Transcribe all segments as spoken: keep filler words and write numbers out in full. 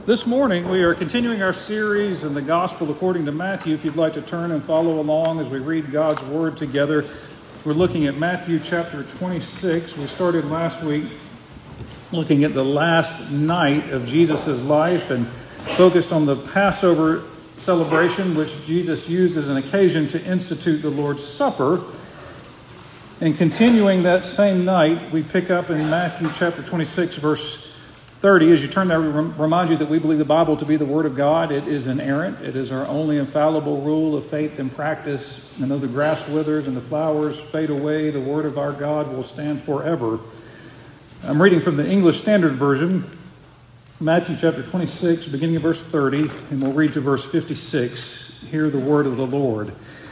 This morning, we are continuing our series in the Gospel according to Matthew. If you'd like to turn and follow along as we read God's Word together, we're looking at Matthew chapter twenty-six. We started last week looking at the last night of Jesus' life and focused on the Passover celebration, which Jesus used as an occasion to institute the Lord's Supper. And continuing that same night, we pick up in Matthew chapter twenty-six, verse thirty. As you turn there, we remind you that we believe the Bible to be the Word of God. It is inerrant. It is our only infallible rule of faith and practice. And though the grass withers and the flowers fade away, the Word of our God will stand forever. I'm reading from the English Standard Version, Matthew chapter twenty-six, beginning of verse thirty, and we'll read to verse fifty-six. Hear the word of the Lord.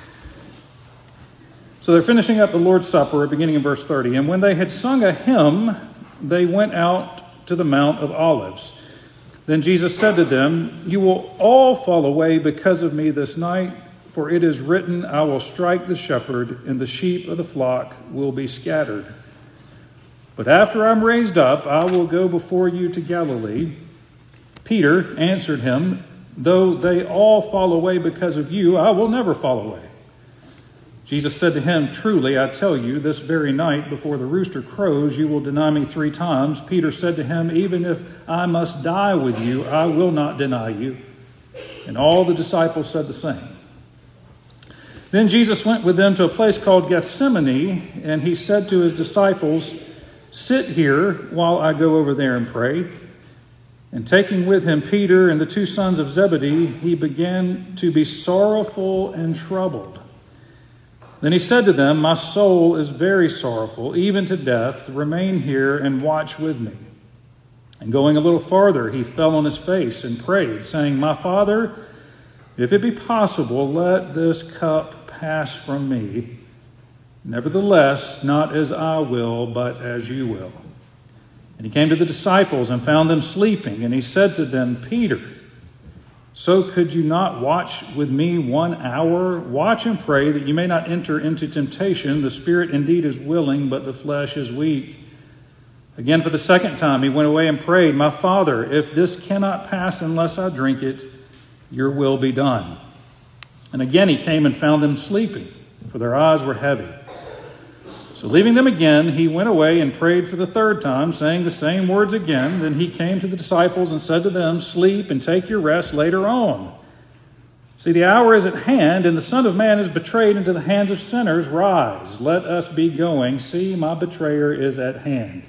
So they're finishing up the Lord's Supper, beginning in verse thirty. And when they had sung a hymn, they went out to the Mount of Olives. Then Jesus said to them, "You will all fall away because of me this night, for it is written, I will strike the shepherd, and the sheep of the flock will be scattered. But after I'm raised up, I will go before you to Galilee." Peter answered him, "Though they all fall away because of you, I will never fall away." Jesus said to him, "Truly, I tell you, this very night before the rooster crows, you will deny me three times." Peter said to him, "Even if I must die with you, I will not deny you." And all the disciples said the same. Then Jesus went with them to a place called Gethsemane, and he said to his disciples, "Sit here while I go over there and pray." And taking with him Peter and the two sons of Zebedee, he began to be sorrowful and troubled. Then he said to them, "My soul is very sorrowful, even to death. Remain here and watch with me." And going a little farther, he fell on his face and prayed, saying, "My Father, if it be possible, let this cup pass from me. Nevertheless, not as I will, but as you will." And he came to the disciples and found them sleeping. And he said to them, "Peter, so could you not watch with me one hour? Watch and pray that you may not enter into temptation. The spirit indeed is willing, but the flesh is weak." Again, for the second time, he went away and prayed, "My Father, if this cannot pass unless I drink it, your will be done." And again he came and found them sleeping, for their eyes were heavy. So leaving them again, he went away and prayed for the third time, saying the same words again. Then he came to the disciples and said to them, "Sleep and take your rest later on. See, the hour is at hand, and the Son of Man is betrayed into the hands of sinners. Rise, let us be going. See, my betrayer is at hand."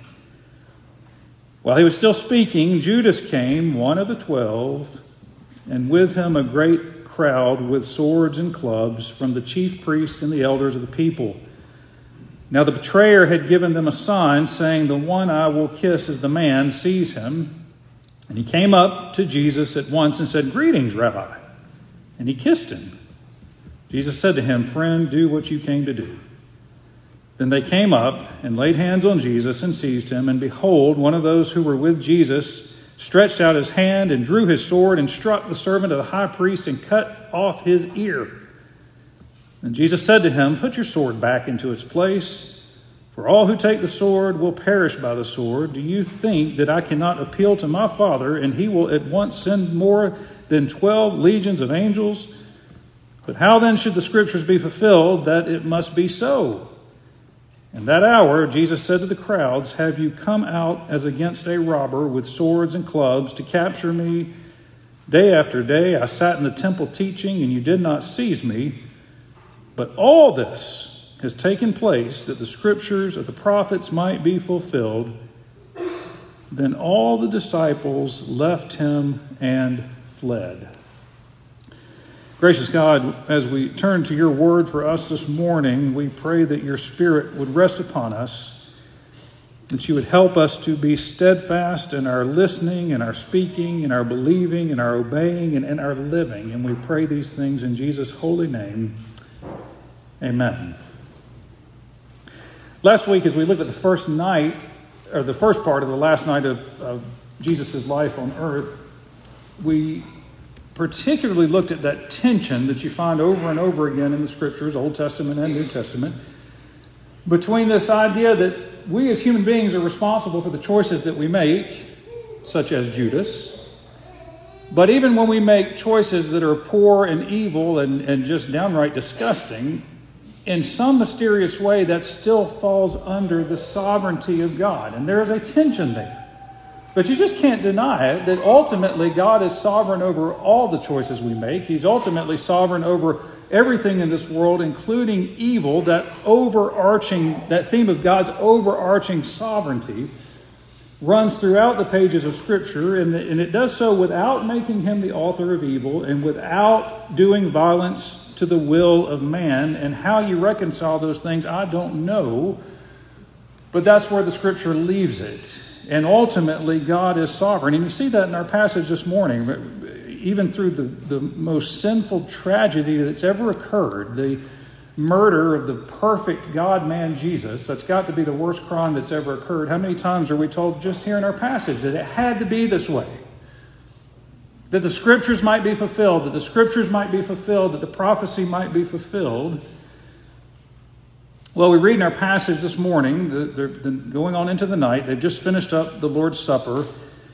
While he was still speaking, Judas came, one of the twelve, and with him a great crowd with swords and clubs from the chief priests and the elders of the people. Now the betrayer had given them a sign, saying, "The one I will kiss is the man. Seize him." And he came up to Jesus at once and said, "Greetings, Rabbi." And he kissed him. Jesus said to him, "Friend, do what you came to do." Then they came up and laid hands on Jesus and seized him. And behold, one of those who were with Jesus stretched out his hand and drew his sword and struck the servant of the high priest and cut off his ear. And Jesus said to him, "Put your sword back into its place, for all who take the sword will perish by the sword. Do you think that I cannot appeal to my Father, and he will at once send more than twelve legions of angels? But how then should the scriptures be fulfilled that it must be so?" In that hour, Jesus said to the crowds, "Have you come out as against a robber with swords and clubs to capture me? Day after day I sat in the temple teaching, and you did not seize me. But all this has taken place that the scriptures of the prophets might be fulfilled." Then all the disciples left him and fled. Gracious God, as we turn to your word for us this morning, we pray that your Spirit would rest upon us, that you would help us to be steadfast in our listening, in our speaking, in our believing, in our obeying, and in our living. And we pray these things in Jesus' holy name. Amen. Last week, as we looked at the first night, or the first part of the last night of, of Jesus' life on earth, we particularly looked at that tension that you find over and over again in the Scriptures, Old Testament and New Testament, between this idea that we as human beings are responsible for the choices that we make, such as Judas, But even when we make choices that are poor and evil and, and just downright disgusting, in some mysterious way that still falls under the sovereignty of God. And there is a tension there. But you just can't deny it, that ultimately God is sovereign over all the choices we make. He's ultimately sovereign over everything in this world, including evil. That overarching, that theme of God's overarching sovereignty runs throughout the pages of Scripture, and, and it does so without making him the author of evil and without doing violence to the will of man. And how you reconcile those things, I don't know, but that's where the Scripture leaves it. And ultimately, God is sovereign. And you see that in our passage this morning, even through the, the most sinful tragedy that's ever occurred, the murder of the perfect God-man Jesus. That's got to be the worst crime that's ever occurred. How many times are we told just here in our passage that it had to be this way? That the Scriptures might be fulfilled, that the Scriptures might be fulfilled, that the prophecy might be fulfilled. Well, we read in our passage this morning, they're going on into the night. They've just finished up the Lord's Supper.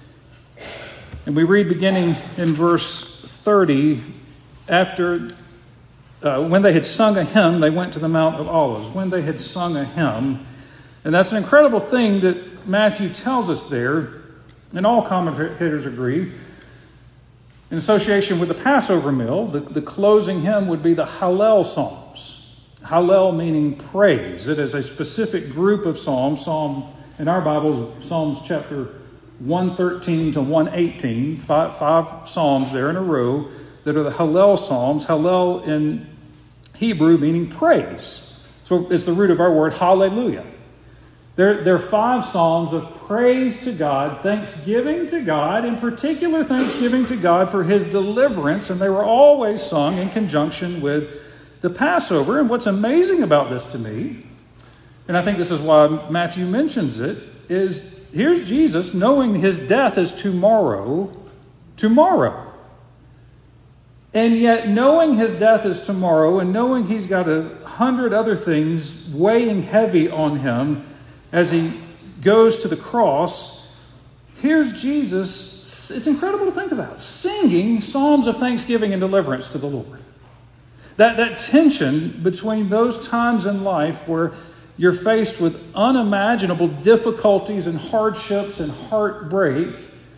And we read beginning in verse thirty, after, uh, when they had sung a hymn, they went to the Mount of Olives. When they had sung a hymn. And that's an incredible thing that Matthew tells us there, and all commentators agree. In association with the Passover meal, the, the closing hymn would be the Hallel Psalms. Hallel meaning praise. It is a specific group of psalms. Psalm, in our Bibles, Psalms chapter one thirteen to one eighteen. Five, five psalms there in a row that are the Hallel Psalms. Hallel in Hebrew meaning praise. So it's the root of our word hallelujah. There, there are five psalms of praise to God, thanksgiving to God, in particular thanksgiving to God for his deliverance. And they were always sung in conjunction with the Passover. And what's amazing about this to me, and I think this is why Matthew mentions it, is here's Jesus knowing his death is tomorrow, tomorrow. And yet knowing his death is tomorrow and knowing he's got a hundred other things weighing heavy on him as he goes to the cross, here's Jesus, it's incredible to think about, singing psalms of thanksgiving and deliverance to the Lord. That, that tension between those times in life where you're faced with unimaginable difficulties and hardships and heartbreak.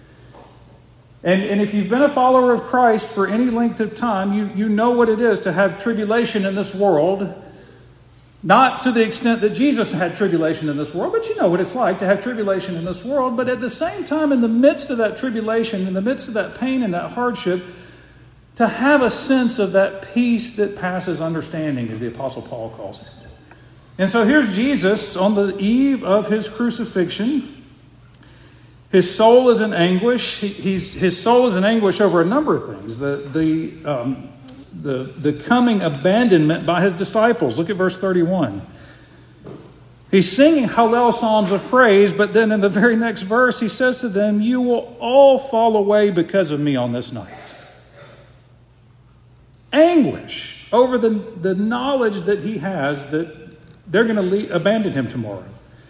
And, and if you've been a follower of Christ for any length of time, you, you know what it is to have tribulation in this world. Not to the extent that Jesus had tribulation in this world, but you know what it's like to have tribulation in this world. But at the same time, in the midst of that tribulation, in the midst of that pain and that hardship, to have a sense of that peace that passes understanding, as the Apostle Paul calls it. And so here's Jesus on the eve of his crucifixion. His soul is in anguish. He, he's, his soul is in anguish over a number of things. The, the, um, the, the coming abandonment by his disciples. Look at verse thirty-one. He's singing Hallel psalms of praise, but then in the very next verse he says to them, "You will all fall away because of me on this night." Anguish over the, the knowledge that he has that they're going to leave, abandon him tomorrow.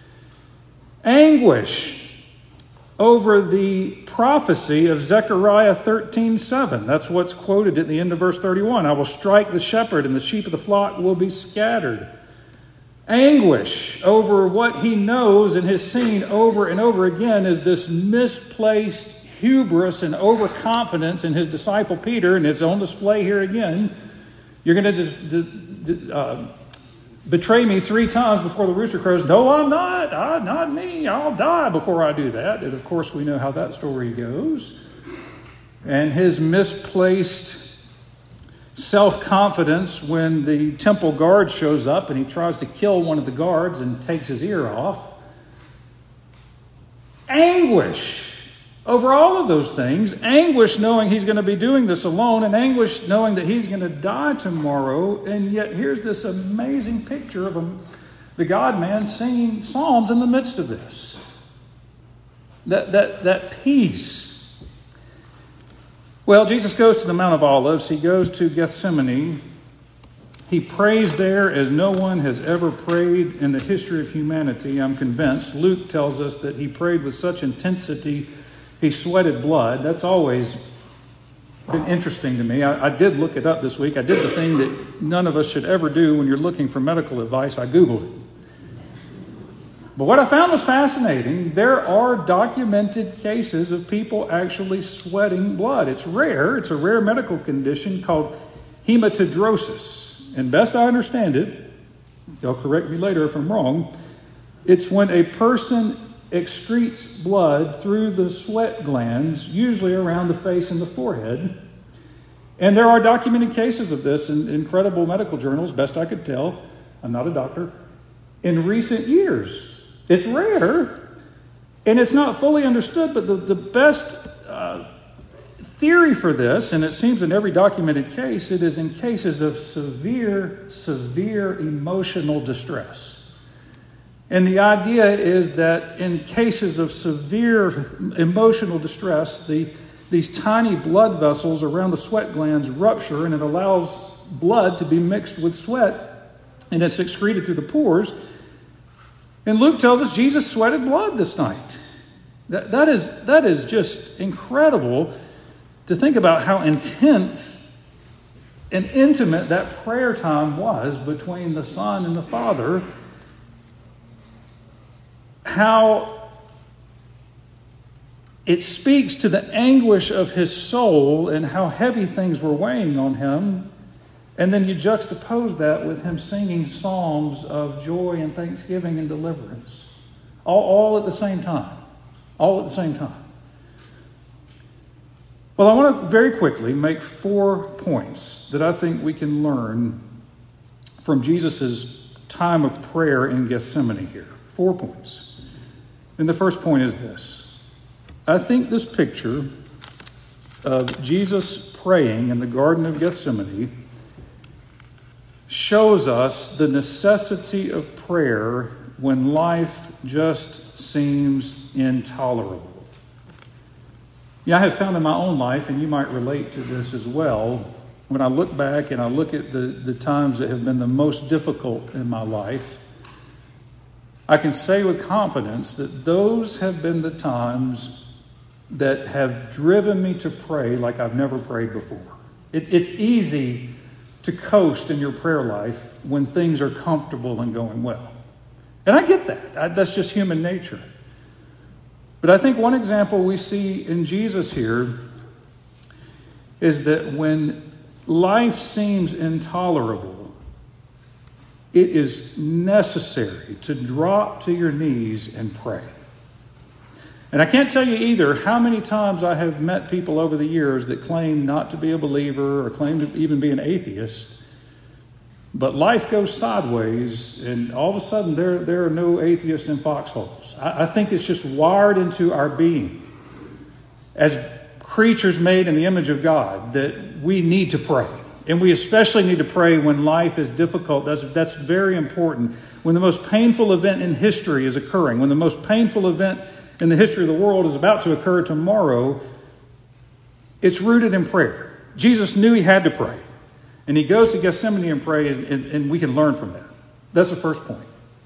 Anguish over the prophecy of Zechariah thirteen seven. That's what's quoted at the end of verse thirty-one. "I will strike the shepherd and the sheep of the flock will be scattered." Anguish over what he knows and has seen over and over again is this misplaced hubris and overconfidence in his disciple Peter, and it's on display here again. You're going to d- d- d- uh, betray me three times before the rooster crows. No, I'm not. I, not me. I'll die before I do that. And of course, we know how that story goes. And his misplaced self-confidence when the temple guard shows up and he tries to kill one of the guards and takes his ear off. Anguish over all of those things, anguish knowing he's going to be doing this alone, and anguish knowing that he's going to die tomorrow. And yet here's this amazing picture of him, the God-man singing psalms in the midst of this. That, that, that peace. Well, Jesus goes to the Mount of Olives. He goes to Gethsemane. He prays there as no one has ever prayed in the history of humanity, I'm convinced. Luke tells us that he prayed with such intensity he sweated blood. That's always been interesting to me. I, I did look it up this week. I did the thing that none of us should ever do when you're looking for medical advice. I Googled it. But what I found was fascinating. There are documented cases of people actually sweating blood. It's rare. It's a rare medical condition called hematidrosis. And best I understand it, they'll correct me later if I'm wrong, it's when a person excretes blood through the sweat glands, usually around the face and the forehead. And there are documented cases of this in incredible medical journals, best I could tell. I'm not a doctor. In recent years. It's rare, and it's not fully understood, but the, the best uh, theory for this, and it seems in every documented case, it is in cases of severe, severe emotional distress. And the idea is that in cases of severe emotional distress, the, these tiny blood vessels around the sweat glands rupture, and it allows blood to be mixed with sweat, and it's excreted through the pores. And Luke tells us Jesus sweated blood this night. That, that, is, that is just incredible to think about how intense and intimate that prayer time was between the Son and the Father. How it speaks to the anguish of his soul and how heavy things were weighing on him. And then you juxtapose that with him singing psalms of joy and thanksgiving and deliverance. All, all at the same time. All at the same time. Well, I want to very quickly make four points that I think we can learn from Jesus' time of prayer in Gethsemane here. Four points. And the first point is this. I think this picture of Jesus praying in the Garden of Gethsemane shows us the necessity of prayer when life just seems intolerable. Yeah, I have found in my own life, and you might relate to this as well, when I look back and I look at the, the times that have been the most difficult in my life, I can say with confidence that those have been the times that have driven me to pray like I've never prayed before. It, it's easy to coast in your prayer life when things are comfortable and going well. And I get that. I, that's just human nature. But I think one example we see in Jesus here is that when life seems intolerable, it is necessary to drop to your knees and pray. And I can't tell you either how many times I have met people over the years that claim not to be a believer or claim to even be an atheist. But life goes sideways, and all of a sudden there, there are no atheists in foxholes. I, I think it's just wired into our being as creatures made in the image of God that we need to pray. And we especially need to pray when life is difficult. That's, that's very important. When the most painful event in history is occurring, when the most painful event in the history of the world is about to occur tomorrow, it's rooted in prayer. Jesus knew he had to pray. And he goes to Gethsemane and prays, and, and we can learn from that. That's the first point.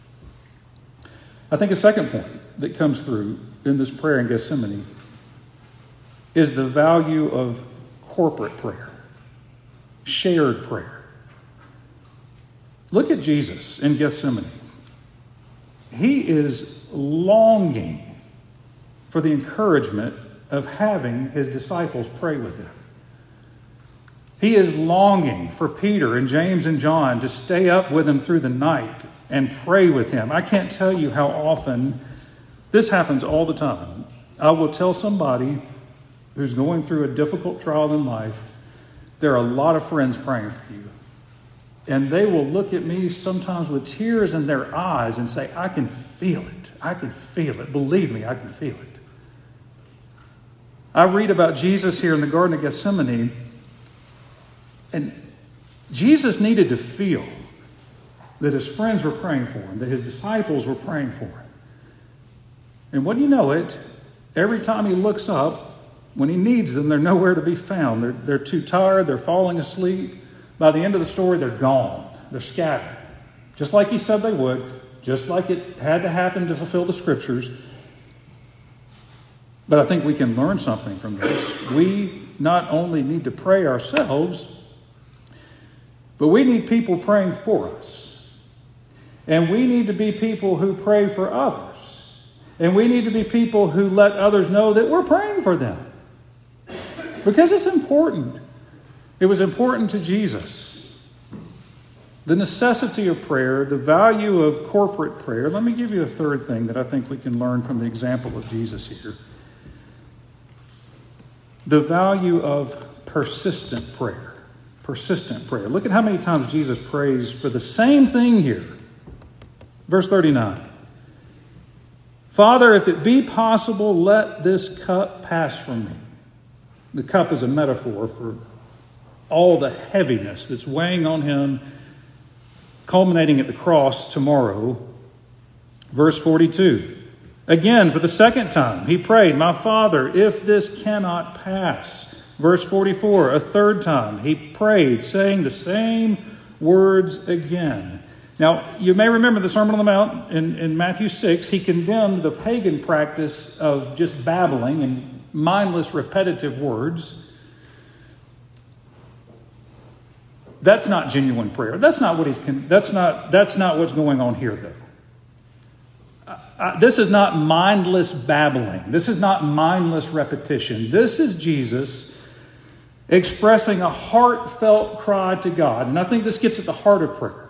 I think a second point that comes through in this prayer in Gethsemane is the value of corporate prayer, shared prayer. Look at Jesus in Gethsemane. He is longing for the encouragement of having his disciples pray with him. He is longing for Peter and James and John to stay up with him through the night and pray with him. I can't tell you how often this happens all the time. I will tell somebody who's going through a difficult trial in life, there are a lot of friends praying for you. And they will look at me sometimes with tears in their eyes and say, I can feel it. I can feel it. Believe me, I can feel it. I read about Jesus here in the Garden of Gethsemane, and Jesus needed to feel that his friends were praying for him, that his disciples were praying for him. And wouldn't you know it, every time he looks up, when he needs them, they're nowhere to be found. They're, they're too tired. They're falling asleep. By the end of the story, they're gone. They're scattered. Just like he said they would. Just like it had to happen to fulfill the scriptures. But I think we can learn something from this. We not only need to pray ourselves, but we need people praying for us. And we need to be people who pray for others. And we need to be people who let others know that we're praying for them. Because it's important. It was important to Jesus. The necessity of prayer, the value of corporate prayer. Let me give you a third thing that I think we can learn from the example of Jesus here. The value of persistent prayer. Persistent prayer. Look at how many times Jesus prays for the same thing here. Verse thirty-nine. Father, if it be possible, let this cup pass from me. The cup is a metaphor for all the heaviness that's weighing on him, culminating at the cross tomorrow. Verse forty-two. Again, for the second time, he prayed, my Father, if this cannot pass. Verse forty-four, a third time, he prayed, saying the same words again. Now, you may remember the Sermon on the Mount in, in Matthew six. He condemned the pagan practice of just babbling and mindless, repetitive words. That's not genuine prayer. That's not what he's. That's not. That's not what's going on here, though. Uh, this is not mindless babbling. This is not mindless repetition. This is Jesus expressing a heartfelt cry to God. And I think this gets at the heart of prayer.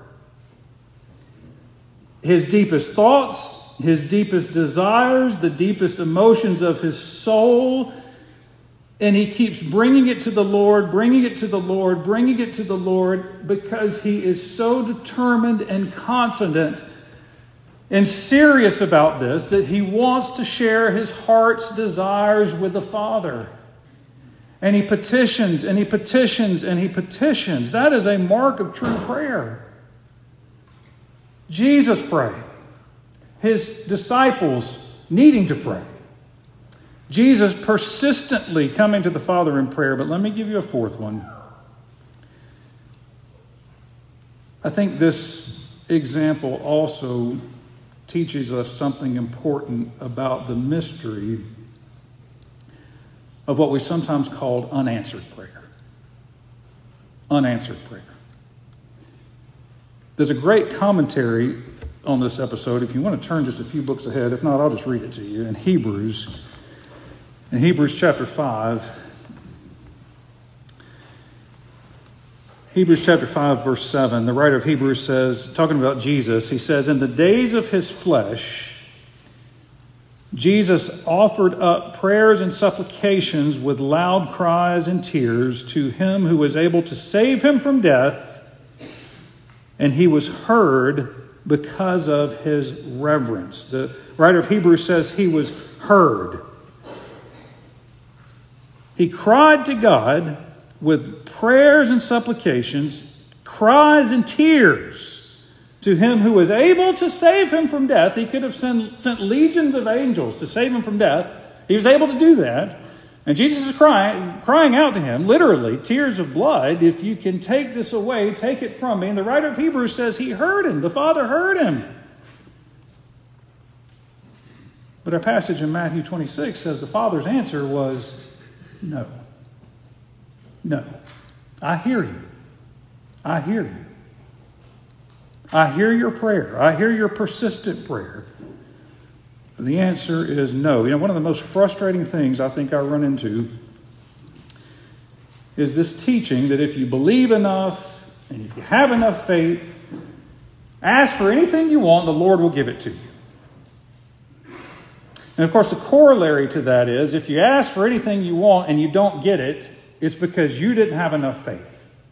His deepest thoughts, his deepest desires, the deepest emotions of his soul. And he keeps bringing it to the Lord, bringing it to the Lord, bringing it to the Lord because he is so determined and confident and serious about this that he wants to share his heart's desires with the Father. And he petitions and he petitions and he petitions. That is a mark of true prayer. Jesus prayed. His disciples needing to pray. Jesus persistently coming to the Father in prayer. But let me give you a fourth one. I think this example also teaches us something important about the mystery of what we sometimes call unanswered prayer. Unanswered prayer. There's a great commentary on this episode. If you want to turn just a few books ahead, if not, I'll just read it to you. In Hebrews, in Hebrews chapter five, Hebrews chapter five, verse seven, the writer of Hebrews says, talking about Jesus, he says, in the days of his flesh, Jesus offered up prayers and supplications with loud cries and tears to him who was able to save him from death, and he was heard because of his reverence. The writer of Hebrews says he was heard. He cried to God with prayers and supplications, cries and tears to him who was able to save him from death. He could have sent, sent legions of angels to save him from death. He was able to do that. And Jesus is crying, crying out to him, literally, tears of blood, if you can take this away, take it from me. And the writer of Hebrews says he heard him. The Father heard him. But our passage in Matthew twenty-six says the Father's answer was no. No. I hear you. I hear you. I hear your prayer. I hear your persistent prayer. And the answer is no. You know, one of the most frustrating things I think I run into is this teaching that if you believe enough and if you have enough faith, ask for anything you want, the Lord will give it to you. And of course, the corollary to that is if you ask for anything you want and you don't get it, it's because you didn't have enough faith.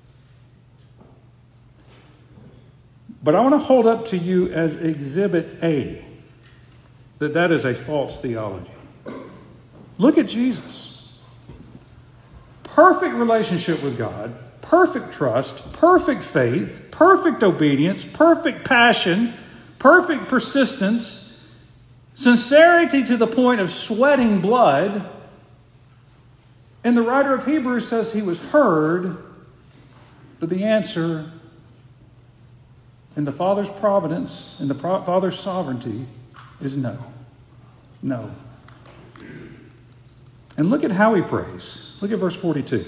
But I want to hold up to you as Exhibit A that that is a false theology. Look at Jesus. Perfect relationship with God, perfect trust, perfect faith, perfect obedience, perfect passion, perfect persistence, sincerity to the point of sweating blood. And the writer of Hebrews says he was heard, but the answer in the Father's providence, in the Father's sovereignty, is no. No. And look at how he prays. Look at verse forty-two.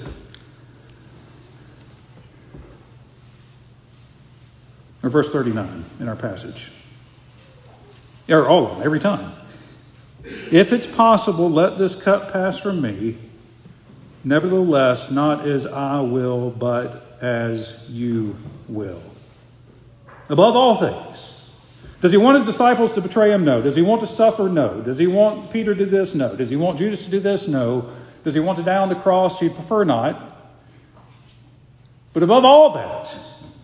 Or verse thirty-nine in our passage. Or all of them, every time. If it's possible, let this cup pass from me. Nevertheless, not as I will, but as you will. Above all things. Does he want his disciples to betray him? No. Does he want to suffer? No. Does he want Peter to do this? No. Does he want Judas to do this? No. Does he want to die on the cross? He'd prefer not. But above all that,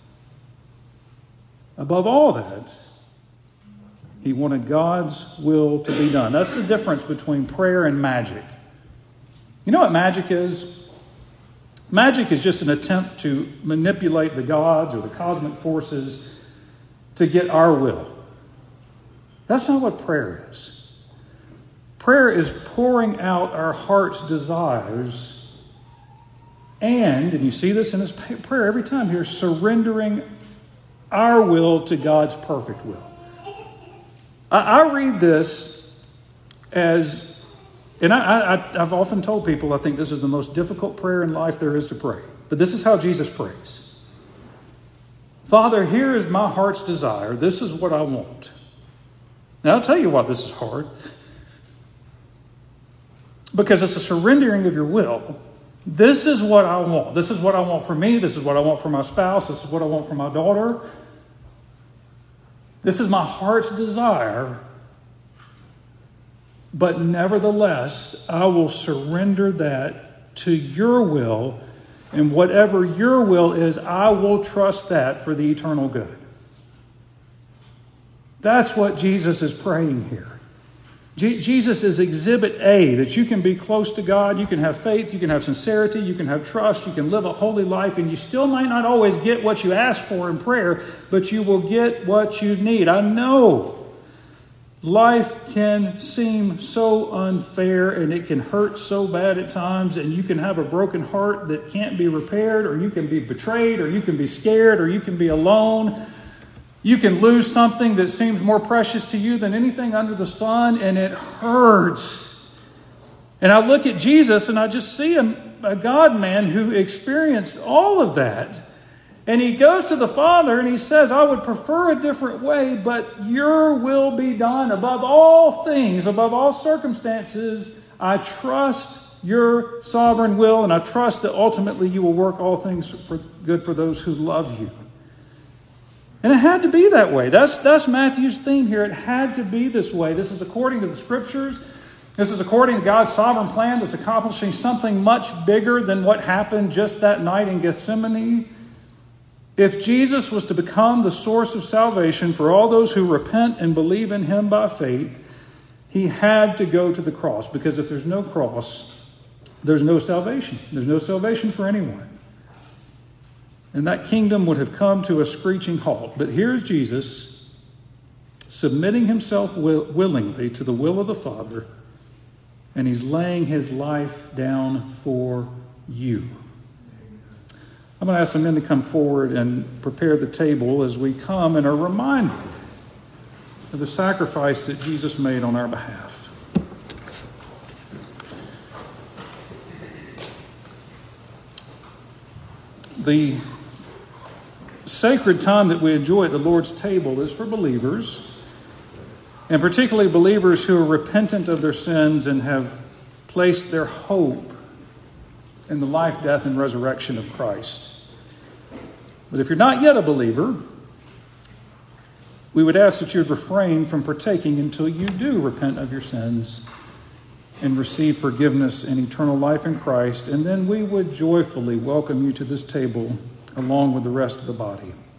above all that, he wanted God's will to be done. That's the difference between prayer and magic. You know what magic is? Magic is just an attempt to manipulate the gods or the cosmic forces to get our will. That's not what prayer is. Prayer is pouring out our heart's desires and, and you see this in his prayer every time here, surrendering our will to God's perfect will. I, I read this as, and I, I, I've often told people I think this is the most difficult prayer in life there is to pray. But this is how Jesus prays. Father, here is my heart's desire. This is what I want. Now, I'll tell you why this is hard. Because it's a surrendering of your will. This is what I want. This is what I want for me. This is what I want for my spouse. This is what I want for my daughter. This is my heart's desire. But nevertheless, I will surrender that to your will. And whatever your will is, I will trust that for the eternal good. That's what Jesus is praying here. Je- Jesus is exhibit A, that you can be close to God, you can have faith, you can have sincerity, you can have trust, you can live a holy life, and you still might not always get what you ask for in prayer, but you will get what you need. I know life can seem so unfair and it can hurt so bad at times, and you can have a broken heart that can't be repaired, or you can be betrayed, or you can be scared, or you can be alone. You can lose something that seems more precious to you than anything under the sun, and it hurts. And I look at Jesus and I just see a, a God-man who experienced all of that. And he goes to the Father and he says, I would prefer a different way, but your will be done above all things, above all circumstances. I trust your sovereign will, and I trust that ultimately you will work all things for good for those who love you. And it had to be that way. That's, that's Matthew's theme here. It had to be this way. This is according to the Scriptures. This is according to God's sovereign plan that's accomplishing something much bigger than what happened just that night in Gethsemane. If Jesus was to become the source of salvation for all those who repent and believe in him by faith, he had to go to the cross. Because if there's no cross, there's no salvation. There's no salvation for anyone. And that kingdom would have come to a screeching halt. But here's Jesus submitting himself will, willingly to the will of the Father, and he's laying his life down for you. I'm going to ask some men to come forward and prepare the table as we come and are reminded of the sacrifice that Jesus made on our behalf. The sacred time that we enjoy at the Lord's table is for believers, and particularly believers who are repentant of their sins and have placed their hope in the life, death, and resurrection of Christ. But if you're not yet a believer, we would ask that you would refrain from partaking until you do repent of your sins and receive forgiveness and eternal life in Christ, and then we would joyfully welcome you to this table along with the rest of the body.